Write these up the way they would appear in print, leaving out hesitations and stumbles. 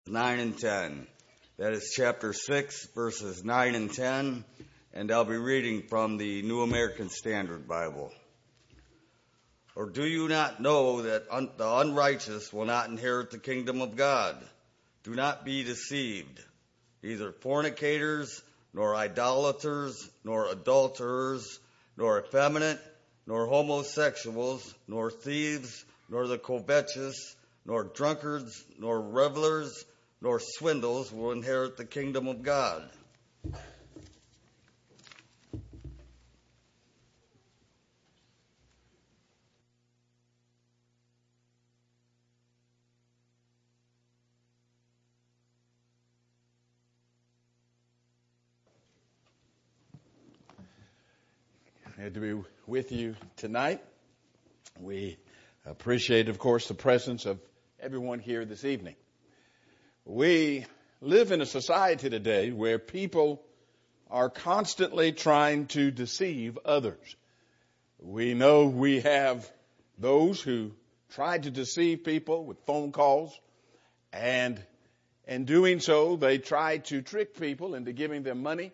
9 and 10. That is chapter 6, verses 9 and 10, and I'll be reading from the New American Standard Bible. Or do you not know that the unrighteous will not inherit the kingdom of God? Do not be deceived. Neither fornicators, nor idolaters, nor adulterers, nor effeminate, nor homosexuals, nor thieves, nor the covetous, nor drunkards, nor revelers, nor swindles will inherit the kingdom of God. Glad to be with you tonight. We appreciate, of course, the presence of everyone here this evening. We live in a society today where people are constantly trying to deceive others. We know we have those who try to deceive people with phone calls, and in doing so, they try to trick people into giving them money.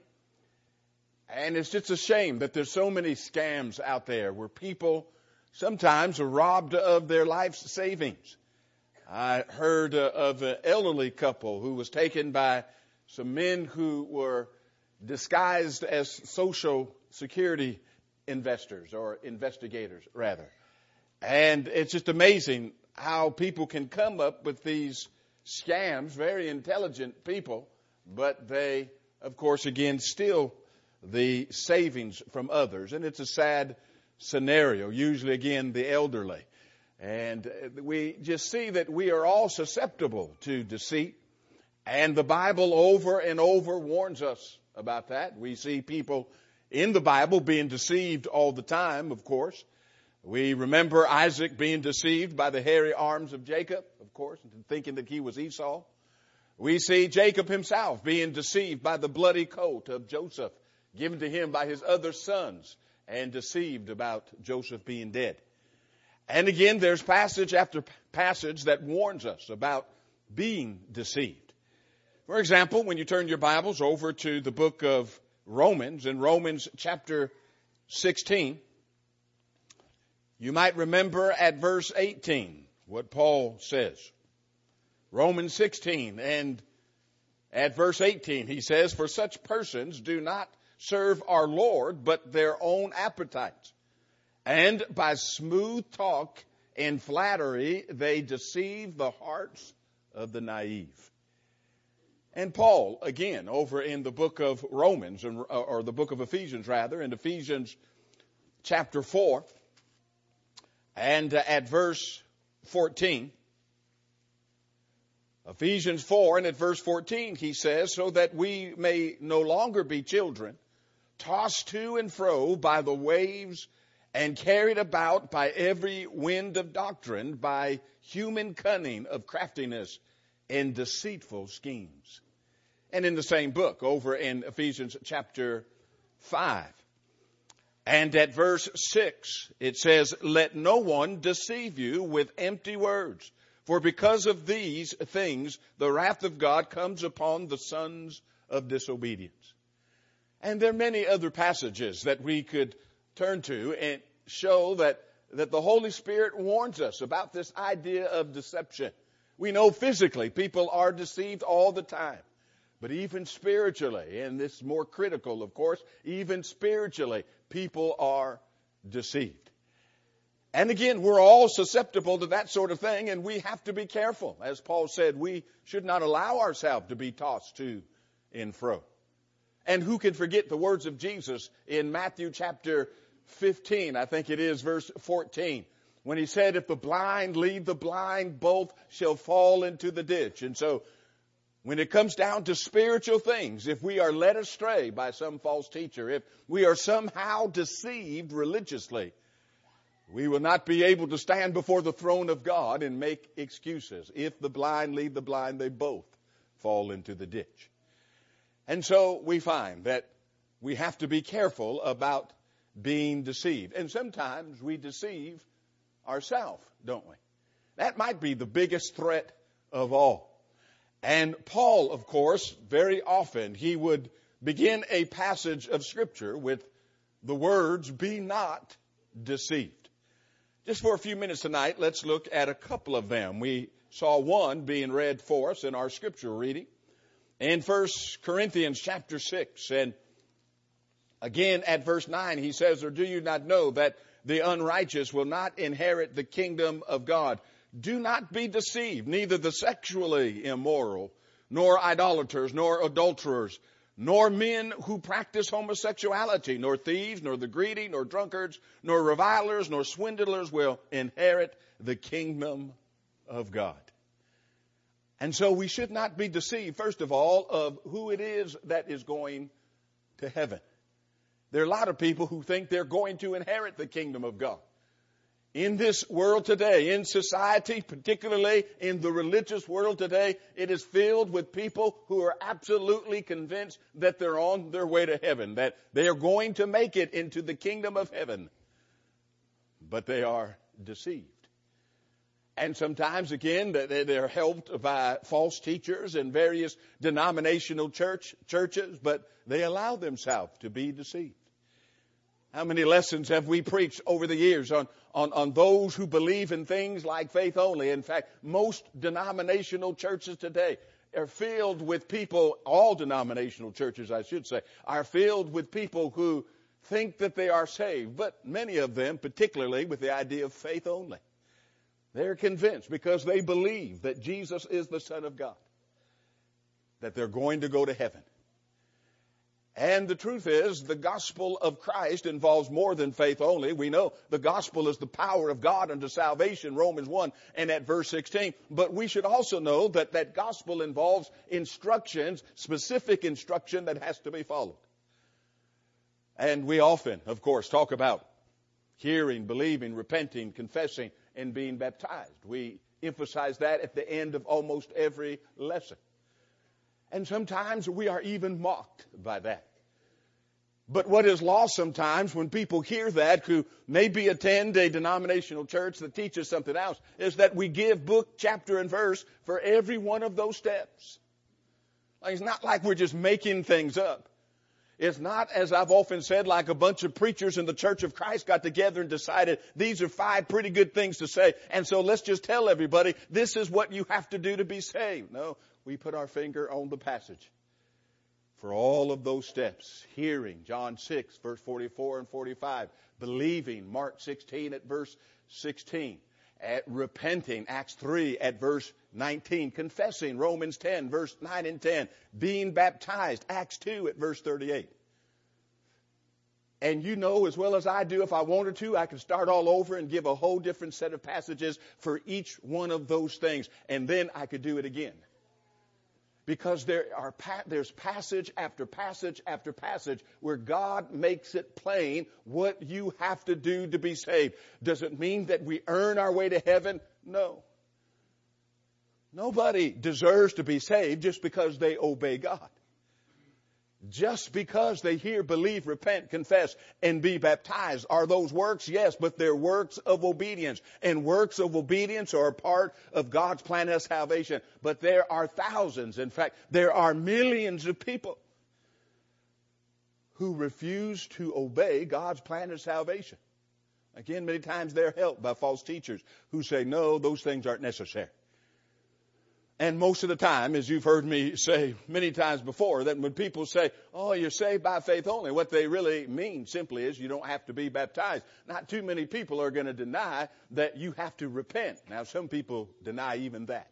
And it's just a shame that there's so many scams out there where people sometimes are robbed of their life's savings. I heard of an elderly couple who was taken by some men who were disguised as Social Security investors, or investigators rather. And it's just amazing how people can come up with these scams, very intelligent people, but they, of course, again, steal the savings from others. And it's a sad scenario, usually, again, the elderly. And we just see that we are all susceptible to deceit. And the Bible over and over warns us about that. We see people in the Bible being deceived all the time, of course. We remember Isaac being deceived by the hairy arms of Jacob, of course, thinking that he was Esau. We see Jacob himself being deceived by the bloody coat of Joseph, given to him by his other sons, and deceived about Joseph being dead. And again, there's passage after passage that warns us about being deceived. For example, when you turn your Bibles over to the book of Romans, in Romans chapter 16, you might remember at verse 18 what Paul says. Romans 16, and at verse 18 he says, "For such persons do not serve our Lord, but their own appetites. And by smooth talk and flattery, they deceive the hearts of the naive." And Paul, again, over in the book of Romans, or the book of Ephesians, rather, in Ephesians chapter 4, and at verse 14, Ephesians 4, and at verse 14, he says, "So that we may no longer be children, tossed to and fro by the waves and carried about by every wind of doctrine, by human cunning of craftiness and deceitful schemes." And in the same book, over in Ephesians chapter 5, and at verse 6, it says, "Let no one deceive you with empty words, for because of these things the wrath of God comes upon the sons of disobedience." And there are many other passages that we could turn to and show that the Holy Spirit warns us about this idea of deception. We know physically people are deceived all the time. But even spiritually, and this is more critical, of course, even spiritually, people are deceived. And again, we're all susceptible to that sort of thing, and we have to be careful. As Paul said, we should not allow ourselves to be tossed to and fro. And who can forget the words of Jesus in Matthew chapter 15, I think it is, verse 14, when he said, "If the blind lead the blind, both shall fall into the ditch." And so, when it comes down to spiritual things, if we are led astray by some false teacher, if we are somehow deceived religiously, we will not be able to stand before the throne of God and make excuses. If the blind lead the blind, they both fall into the ditch. And so we find that we have to be careful about being deceived. And sometimes we deceive ourselves, don't we? That might be the biggest threat of all. And Paul, of course, very often he would begin a passage of Scripture with the words, "Be not deceived." Just for a few minutes tonight, let's look at a couple of them. We saw one being read for us in our Scripture reading in 1 Corinthians chapter 6. And again at verse 9, he says, "Or do you not know that the unrighteous will not inherit the kingdom of God? Do not be deceived, neither the sexually immoral, nor idolaters, nor adulterers, nor men who practice homosexuality, nor thieves, nor the greedy, nor drunkards, nor revilers, nor swindlers will inherit the kingdom of God." And so we should not be deceived, first of all, of who it is that is going to heaven. There are a lot of people who think they're going to inherit the kingdom of God. In this world today, in society, particularly in the religious world today, it is filled with people who are absolutely convinced that they're on their way to heaven, that they are going to make it into the kingdom of heaven. But they are deceived. And sometimes, again, they're helped by false teachers in various denominational churches, but they allow themselves to be deceived. How many lessons have we preached over the years on those who believe in things like faith only? In fact, most denominational churches today are filled with people, all denominational churches, I should say, are filled with people who think that they are saved, but many of them, particularly with the idea of faith only. They're convinced because they believe that Jesus is the Son of God, that they're going to go to heaven. And the truth is, the gospel of Christ involves more than faith only. We know the gospel is the power of God unto salvation, Romans 1 and at verse 16. But we should also know that that gospel involves instructions, specific instruction that has to be followed. And we often, of course, talk about hearing, believing, repenting, confessing, and being baptized. We emphasize that at the end of almost every lesson. And sometimes we are even mocked by that. But what is lost sometimes when people hear that, who maybe attend a denominational church that teaches something else, is that we give book, chapter, and verse for every one of those steps. Like, it's not like we're just making things up. It's not, as I've often said, like a bunch of preachers in the Church of Christ got together and decided these are 5 pretty good things to say, and so let's just tell everybody this is what you have to do to be saved. No, we put our finger on the passage for all of those steps. Hearing, John 6, verse 44 and 45. Believing, Mark 16 at verse 16. At repenting, Acts 3 at verse 19. Confessing, Romans 10, verse 9 and 10. Being baptized, Acts 2 at verse 38. And you know as well as I do, if I wanted to, I could start all over and give a whole different set of passages for each one of those things. And then I could do it again. Because there's passage after passage after passage where God makes it plain what you have to do to be saved. Does it mean that we earn our way to heaven? No. Nobody deserves to be saved just because they obey God. Just because they hear, believe, repent, confess, and be baptized. Are those works? Yes, but they're works of obedience. And works of obedience are a part of God's plan of salvation. But there are thousands, in fact, there are millions of people who refuse to obey God's plan of salvation. Again, many times they're helped by false teachers who say, no, those things aren't necessary. And most of the time, as you've heard me say many times before, that when people say, oh, you're saved by faith only, what they really mean simply is you don't have to be baptized. Not too many people are going to deny that you have to repent. Now, some people deny even that.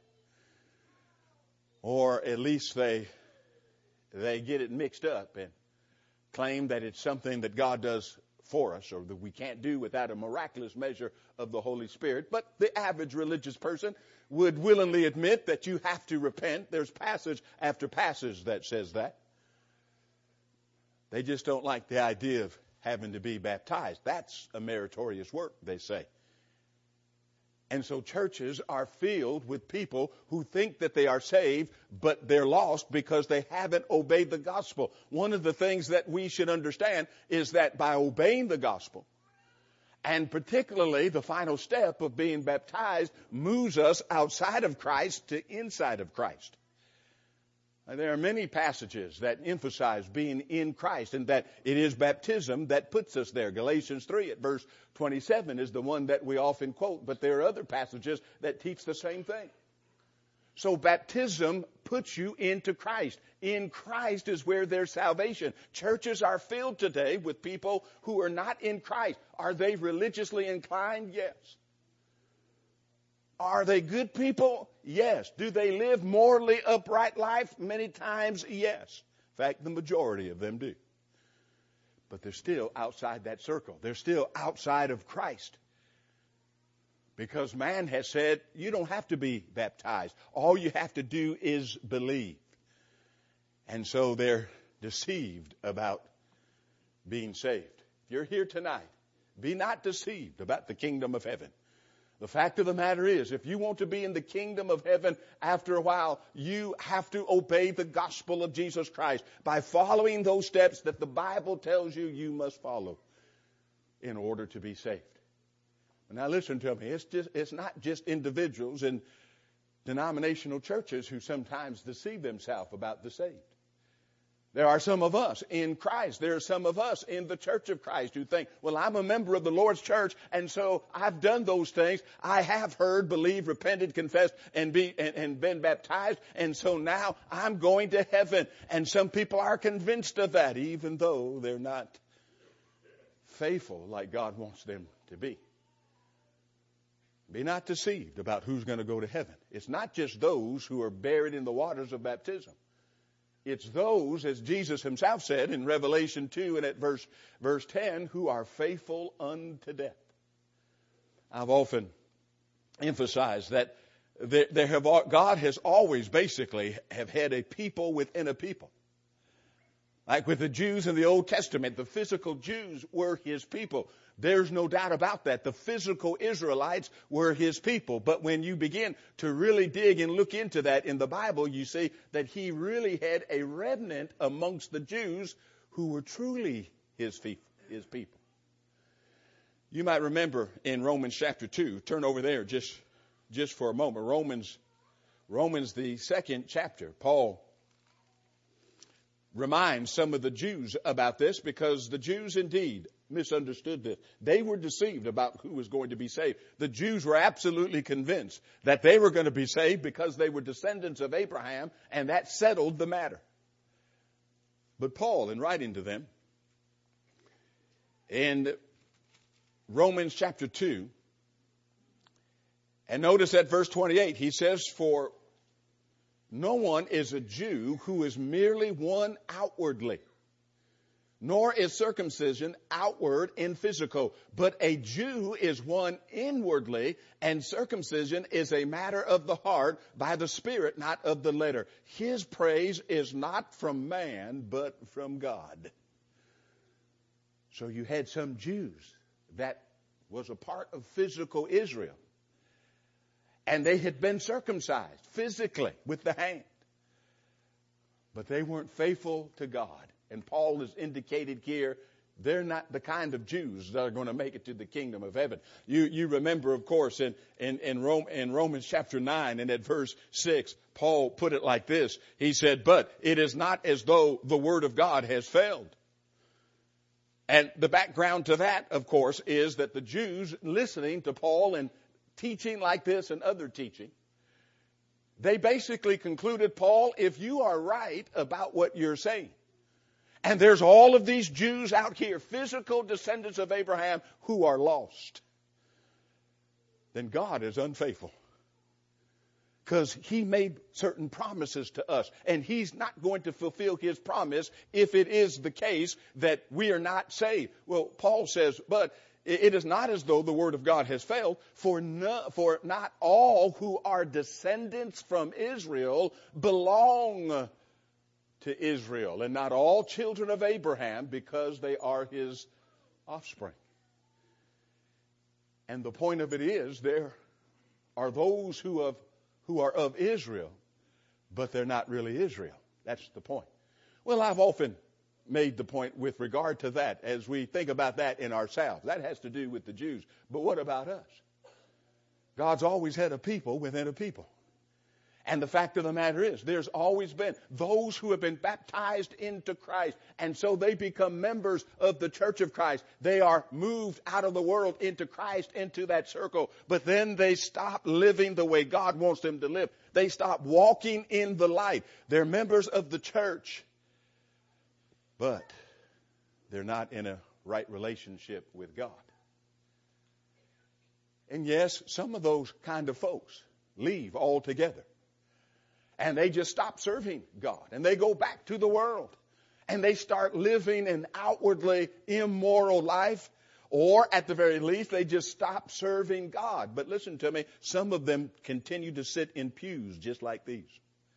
Or at least they get it mixed up and claim that it's something that God does for us or that we can't do without a miraculous measure of the Holy Spirit. But the average religious person would willingly admit that you have to repent. There's passage after passage that says that. They just don't like the idea of having to be baptized. That's a meritorious work, they say. And so churches are filled with people who think that they are saved, but they're lost because they haven't obeyed the gospel. One of the things that we should understand is that by obeying the gospel, and particularly the final step of being baptized, moves us outside of Christ to inside of Christ. There are many passages that emphasize being in Christ and that it is baptism that puts us there. Galatians 3 at verse 27 is the one that we often quote, but there are other passages that teach the same thing. So baptism puts you into Christ. In Christ is where there's salvation. Churches are filled today with people who are not in Christ. Are they religiously inclined? Yes. Are they good people? Yes. Do they live morally upright life? Many times, yes. In fact, the majority of them do. But they're still outside that circle. They're still outside of Christ. Because man has said, you don't have to be baptized. All you have to do is believe. And so they're deceived about being saved. If you're here tonight, be not deceived about the kingdom of heaven. The fact of the matter is, if you want to be in the kingdom of heaven, after a while, you have to obey the gospel of Jesus Christ by following those steps that the Bible tells you you must follow in order to be saved. Now listen to me, it's not just individuals in denominational churches who sometimes deceive themselves about the saved. There are some of us in Christ. There are some of us in the church of Christ who think, well, I'm a member of the Lord's church, and so I've done those things. I have heard, believed, repented, confessed, and been baptized, and so now I'm going to heaven. And some people are convinced of that, even though they're not faithful like God wants them to be. Be not deceived about who's going to go to heaven. It's not just those who are buried in the waters of baptism. It's those, as Jesus himself said in Revelation 2 and at verse 10, who are faithful unto death. I've often emphasized that God has always basically have had a people within a people. Like with the Jews in the Old Testament, the physical Jews were his people. There's no doubt about that. The physical Israelites were his people. But when you begin to really dig and look into that in the Bible, you see that he really had a remnant amongst the Jews who were truly his people. You might remember in Romans chapter 2, turn over there just for a moment. Romans the 2nd chapter, Paul reminds some of the Jews about this because the Jews indeed misunderstood this. They were deceived about who was going to be saved. The Jews were absolutely convinced that they were going to be saved because they were descendants of Abraham, and that settled the matter. But Paul, in writing to them, in Romans chapter 2, and notice at verse 28, he says, for no one is a Jew who is merely one outwardly, nor is circumcision outward in physical, but a Jew is one inwardly, and circumcision is a matter of the heart by the Spirit, not of the letter. His praise is not from man, but from God. So you had some Jews that was a part of physical Israel, and they had been circumcised physically with the hand, but they weren't faithful to God. And Paul has indicated here, they're not the kind of Jews that are going to make it to the kingdom of heaven. You remember, of course, in Romans chapter 9 and at verse 6, Paul put it like this. He said, but it is not as though the word of God has failed. And the background to that, of course, is that the Jews listening to Paul and teaching like this and other teaching, they basically concluded, Paul, if you are right about what you're saying, and there's all of these Jews out here, physical descendants of Abraham, who are lost, then God is unfaithful. Because he made certain promises to us, and he's not going to fulfill his promise if it is the case that we are not saved. Well, Paul says, but it is not as though the word of God has failed, for not all who are descendants from Israel belong to Israel, and not all children of Abraham because they are his offspring. And the point of it is, there are those who are of Israel, but they're not really Israel. That's the point. Well, I've often made the point with regard to that as we think about that in ourselves. That has to do with the Jews. But what about us? God's always had a people within a people. And the fact of the matter is, there's always been those who have been baptized into Christ, and so they become members of the church of Christ. They are moved out of the world into Christ, into that circle. But then they stop living the way God wants them to live. They stop walking in the light. They're members of the church, but they're not in a right relationship with God. And yes, some of those kind of folks leave altogether. And they just stop serving God. And they go back to the world. And they start living an outwardly immoral life. Or at the very least, they just stop serving God. But listen to me, some of them continue to sit in pews just like these.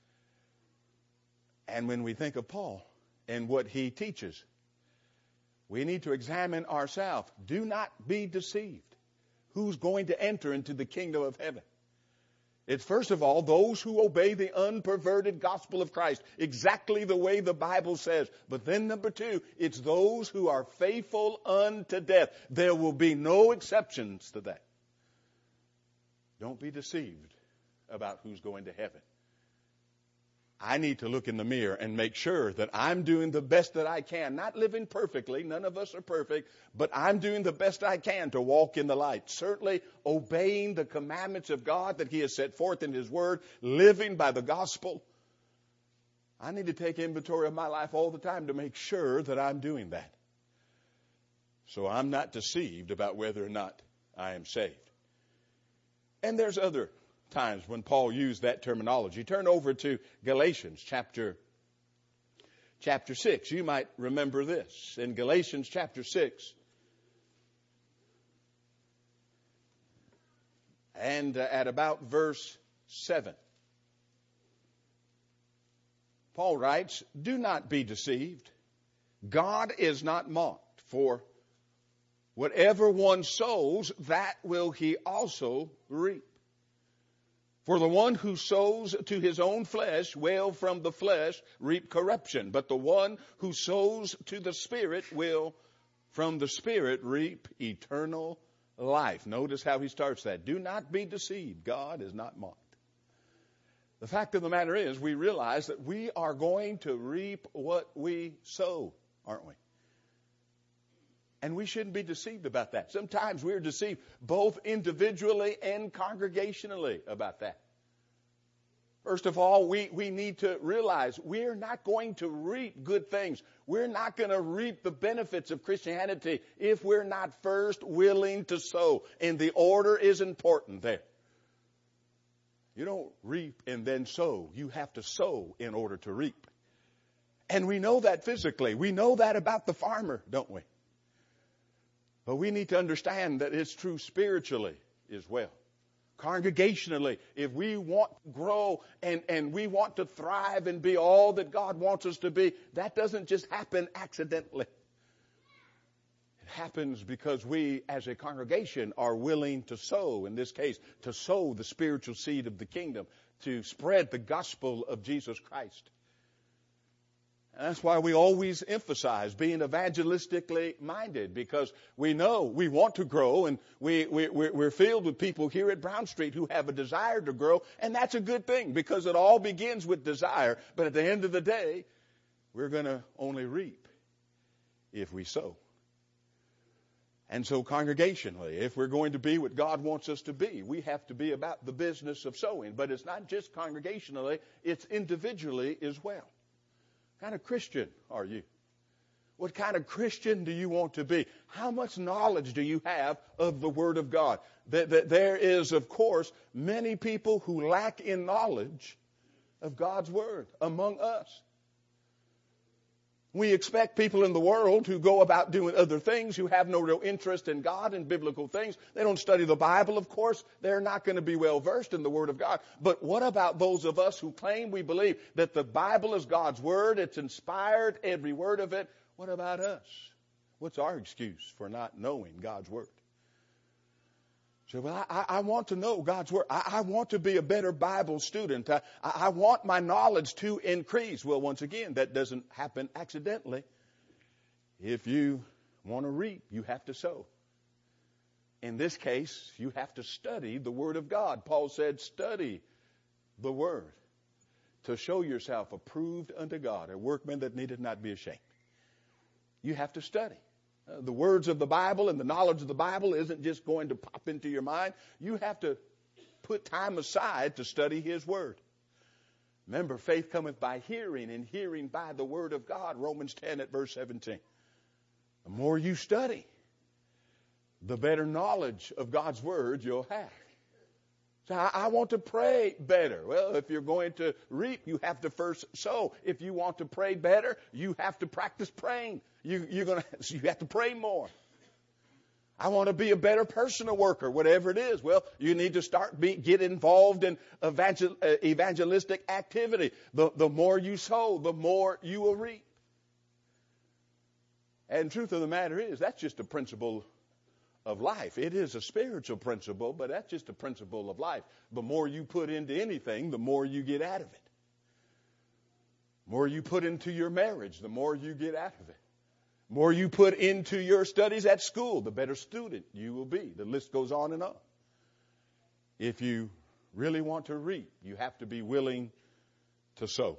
And when we think of Paul and what he teaches, we need to examine ourselves. Do not be deceived. Who's going to enter into the kingdom of heaven? It's first of all those who obey the unperverted gospel of Christ, exactly the way the Bible says. But then number two, it's those who are faithful unto death. There will be no exceptions to that. Don't be deceived about who's going to heaven. I need to look in the mirror and make sure that I'm doing the best that I can. Not living perfectly. None of us are perfect. But I'm doing the best I can to walk in the light. Certainly obeying the commandments of God that He has set forth in His Word. Living by the gospel. I need to take inventory of my life all the time to make sure that I'm doing that. So I'm not deceived about whether or not I am saved. And there's other times when Paul used that terminology. Turn over to Galatians chapter 6. You might remember this. In Galatians chapter 6, and at about verse 7, Paul writes, "Do not be deceived. God is not mocked, for whatever one sows, that will he also reap. For the one who sows to his own flesh will from the flesh reap corruption, but the one who sows to the Spirit will from the Spirit reap eternal life." Notice how he starts that. Do not be deceived. God is not mocked. The fact of the matter is, we realize that we are going to reap what we sow, aren't we? And we shouldn't be deceived about that. Sometimes we're deceived both individually and congregationally about that. First of all, we need to realize we're not going to reap good things. We're not going to reap the benefits of Christianity if we're not first willing to sow. And the order is important there. You don't reap and then sow. You have to sow in order to reap. And we know that physically. We know that about the farmer, don't we? But we need to understand that it's true spiritually as well. Congregationally, if we want to grow and we want to thrive and be all that God wants us to be, that doesn't just happen accidentally. It happens because we as a congregation are willing to sow, in this case, to sow the spiritual seed of the kingdom, to spread the gospel of Jesus Christ. And that's why we always emphasize being evangelistically minded, because we know we want to grow, and we're filled with people here at Brown Street who have a desire to grow, and that's a good thing because it all begins with desire. But at the end of the day, we're going to only reap if we sow. And so congregationally, if we're going to be what God wants us to be, we have to be about the business of sowing. But it's not just congregationally, it's individually as well. What kind of Christian are you? What kind of Christian do you want to be? How much knowledge do you have of the Word of God? There is, of course, many people who lack in knowledge of God's Word among us. We expect people in the world who go about doing other things, who have no real interest in God and biblical things. They don't study the Bible, of course. They're not going to be well versed in the Word of God. But what about those of us who claim we believe that the Bible is God's Word, it's inspired, every word of it? What about us? What's our excuse for not knowing God's Word? So, well, I want to know God's Word. I want to be a better Bible student. I want my knowledge to increase. Well, once again, that doesn't happen accidentally. If you want to reap, you have to sow. In this case, you have to study the Word of God. Paul said, study the Word, to show yourself approved unto God, a workman that needeth not be ashamed. You have to study. The words of the Bible and the knowledge of the Bible isn't just going to pop into your mind. You have to put time aside to study His Word. Remember, faith cometh by hearing, and hearing by the Word of God, Romans 10 at verse 17. The more you study, the better knowledge of God's Word you'll have. So I want to pray better. Well, if you're going to reap, you have to first sow. If you want to pray better, you have to practice praying. You have to pray more. I want to be a better personal worker, whatever it is. Well, you need to get involved in evangelistic activity. The more you sow, the more you will reap. And the truth of the matter is, that's just a principle of life. It is a spiritual principle, but that's just a principle of life. The more you put into anything, the more you get out of it. The more you put into your marriage, the more you get out of it. The more you put into your studies at school, the better student you will be. The list goes on and on. If you really want to reap, you have to be willing to sow.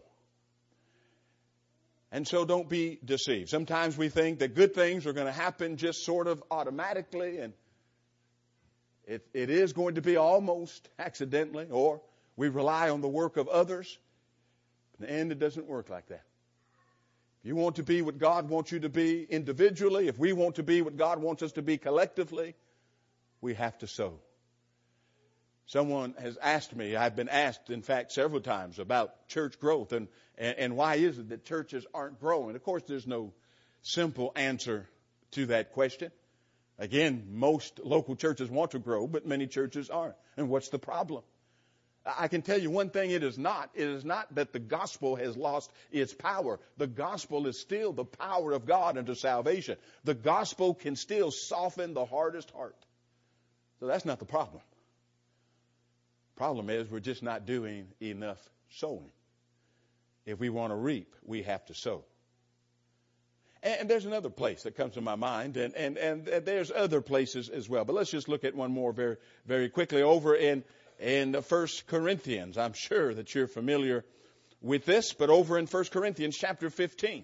And so don't be deceived. Sometimes we think that good things are going to happen just sort of automatically, and it is going to be almost accidentally, or we rely on the work of others. In the end, it doesn't work like that. If you want to be what God wants you to be individually, if we want to be what God wants us to be collectively, we have to sow. Someone has asked me, I've been asked, in fact, several times about church growth and why is it that churches aren't growing? Of course, there's no simple answer to that question. Again, most local churches want to grow, but many churches aren't. And what's the problem? I can tell you one thing it is not. It is not that the gospel has lost its power. The gospel is still the power of God unto salvation. The gospel can still soften the hardest heart. So that's not the problem. Problem is we're just not doing enough sowing. If we want to reap, we have to sow. And there's another place that comes to my mind, and there's other places as well. But let's just look at one more very, very quickly over in 1 Corinthians. I'm sure that you're familiar with this, but over in 1 Corinthians chapter 15,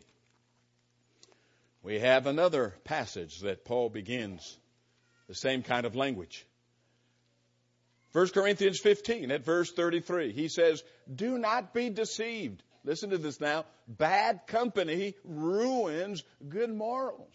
we have another passage that Paul begins the same kind of language. 1 Corinthians 15 at verse 33, he says, do not be deceived. Listen to this now. Bad company ruins good morals.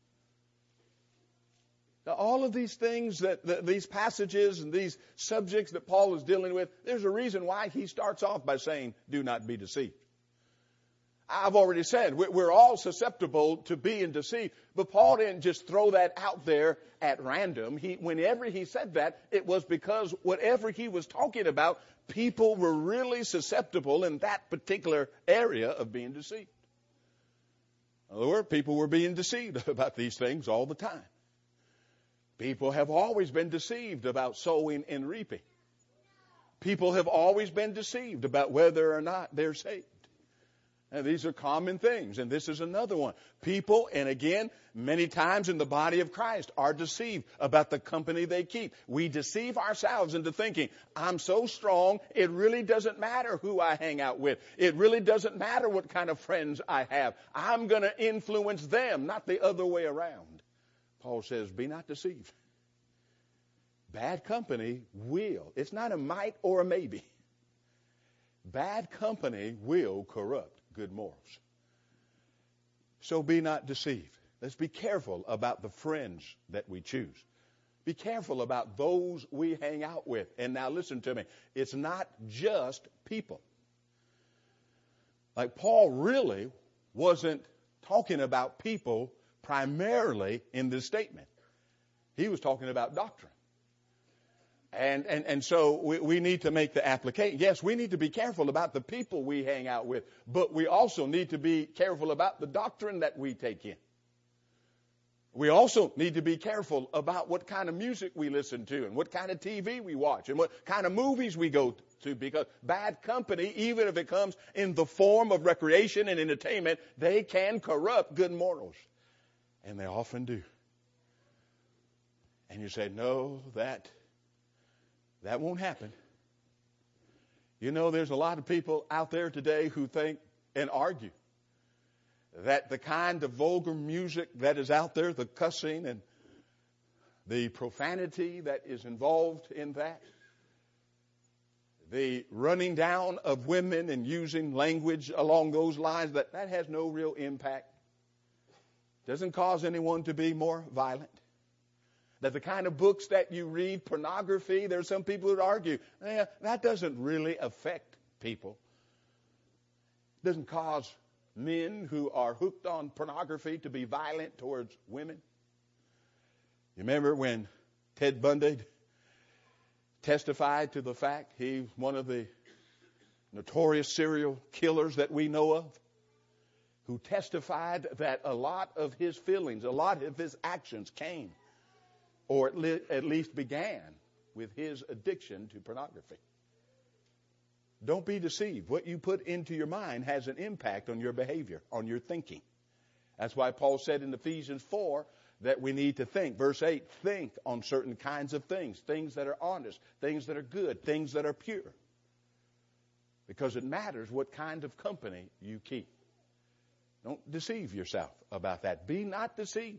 Now, all of these things, these passages and these subjects that Paul is dealing with, there's a reason why he starts off by saying, do not be deceived. I've already said, we're all susceptible to being deceived. But Paul didn't just throw that out there at random. Whenever he said that, it was because whatever he was talking about, people were really susceptible in that particular area of being deceived. In other words, people were being deceived about these things all the time. People have always been deceived about sowing and reaping. People have always been deceived about whether or not they're saved. And these are common things, and this is another one. People, and again, many times in the body of Christ, are deceived about the company they keep. We deceive ourselves into thinking, I'm so strong, it really doesn't matter who I hang out with. It really doesn't matter what kind of friends I have. I'm going to influence them, not the other way around. Paul says, be not deceived. Bad company will. It's not a might or a maybe. Bad company will corrupt good morals. So be not deceived. Let's be careful about the friends that we choose. Be careful about those we hang out with. And now listen to me. It's not just people. Like Paul really wasn't talking about people primarily in this statement. He was talking about doctrine. And so we need to make the application. Yes, we need to be careful about the people we hang out with, but we also need to be careful about the doctrine that we take in. We also need to be careful about what kind of music we listen to and what kind of TV we watch and what kind of movies we go to, because bad company, even if it comes in the form of recreation and entertainment, they can corrupt good morals. And they often do. And you say, no, that won't happen. You know, there's a lot of people out there today who think and argue that the kind of vulgar music that is out there, the cussing and the profanity that is involved in that, the running down of women and using language along those lines, that has no real impact. Doesn't cause anyone to be more violent. That the kind of books that you read, pornography, there's some people that argue, that doesn't really affect people. It doesn't cause men who are hooked on pornography to be violent towards women. You remember when Ted Bundy testified to the fact he's one of the notorious serial killers that we know of, who testified that a lot of his feelings, a lot of his actions came, or at least began, with his addiction to pornography. Don't be deceived. What you put into your mind has an impact on your behavior, on your thinking. That's why Paul said in Ephesians 4 that we need to think. Verse 8, think on certain kinds of things that are honest, things that are good, things that are pure. Because it matters what kind of company you keep. Don't deceive yourself about that. Be not deceived.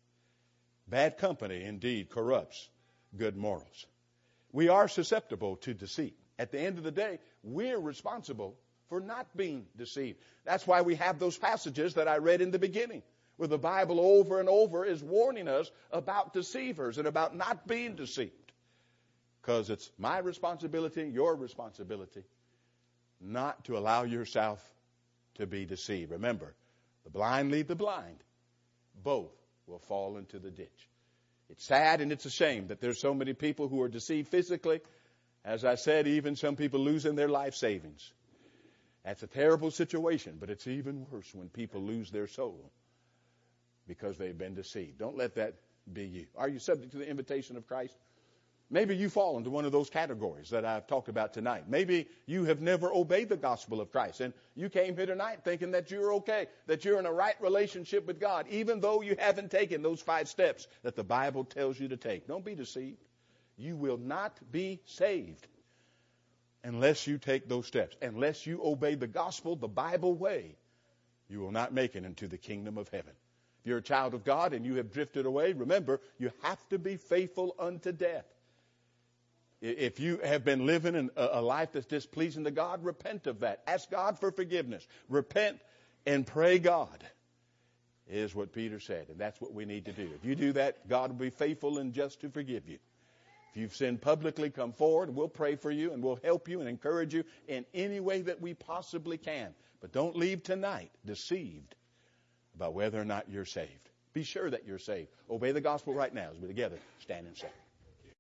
Bad company indeed corrupts good morals. We are susceptible to deceit. At the end of the day, we're responsible for not being deceived. That's why we have those passages that I read in the beginning, where the Bible over and over is warning us about deceivers and about not being deceived. Because it's my responsibility, your responsibility, not to allow yourself to be deceived. Remember, the blind lead the blind. Both will fall into the ditch. It's sad and it's a shame that there's so many people who are deceived physically. As I said, even some people losing their life savings. That's a terrible situation, but it's even worse when people lose their soul because they've been deceived. Don't let that be you. Are you subject to the invitation of Christ? Maybe you fall into one of those categories that I've talked about tonight. Maybe you have never obeyed the gospel of Christ, and you came here tonight thinking that you're okay, that you're in a right relationship with God, even though you haven't taken those 5 steps that the Bible tells you to take. Don't be deceived. You will not be saved unless you take those steps. Unless you obey the gospel, the Bible way, you will not make it into the kingdom of heaven. If you're a child of God and you have drifted away, remember, you have to be faithful unto death. If you have been living a life that's displeasing to God, repent of that. Ask God for forgiveness. Repent and pray God, is what Peter said. And that's what we need to do. If you do that, God will be faithful and just to forgive you. If you've sinned publicly, come forward. We'll pray for you and we'll help you and encourage you in any way that we possibly can. But don't leave tonight deceived about whether or not you're saved. Be sure that you're saved. Obey the gospel right now as we together stand and sing.